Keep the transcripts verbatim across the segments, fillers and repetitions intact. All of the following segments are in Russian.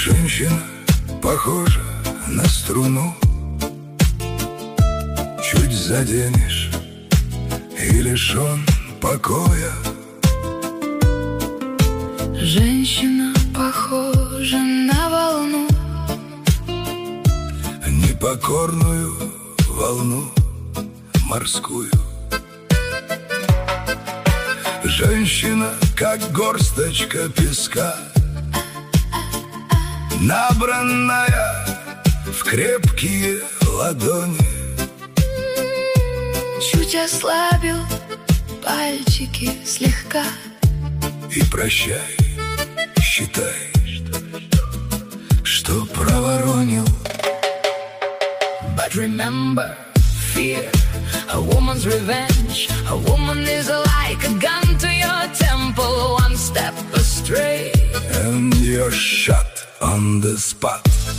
Женщина похожа на струну, чуть заденешь и лишен покоя. Женщина похожа на волну, непокорную волну морскую. Женщина, как горсточка песка, набранная в крепкие ладони. чуть ослабил пальчики слегка. И прощай, считай, что проворонил. But remember, fear, a woman's revenge. A woman is like a gun to your temple, one step astray, And you're shot on the spot.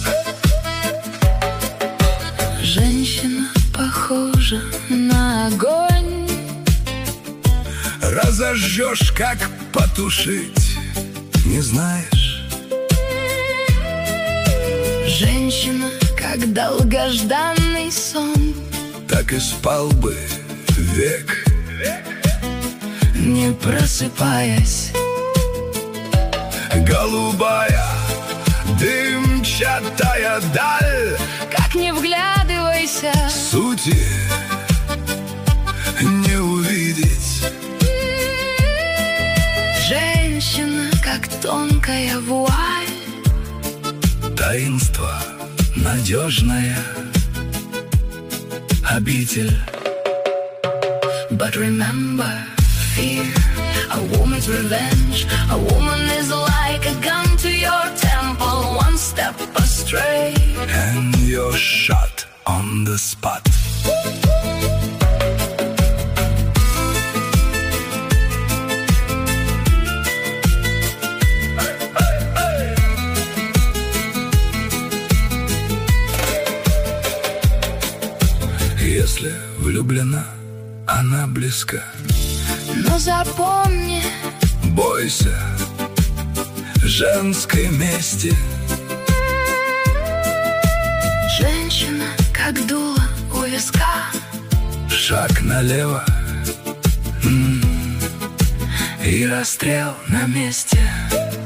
Женщина похожа на огонь. Разожжешь, как потушить, не знаешь. Женщина, как долгожданный сон, Так и спал бы век, не просыпаясь. голубая, дымчатая даль, Как не вглядывайся, сути не увидеть. женщина, как тонкая вуаль. Таинство, надежная обитель. But remember, fear, a woman's revenge. A woman is like a gun to your temple, one step astray. And you're shot on the spot. Если влюблена, она близка. Но запомни, Бойся женской мести. женщина, как дуло у виска. Шаг налево, м, и расстрел на месте.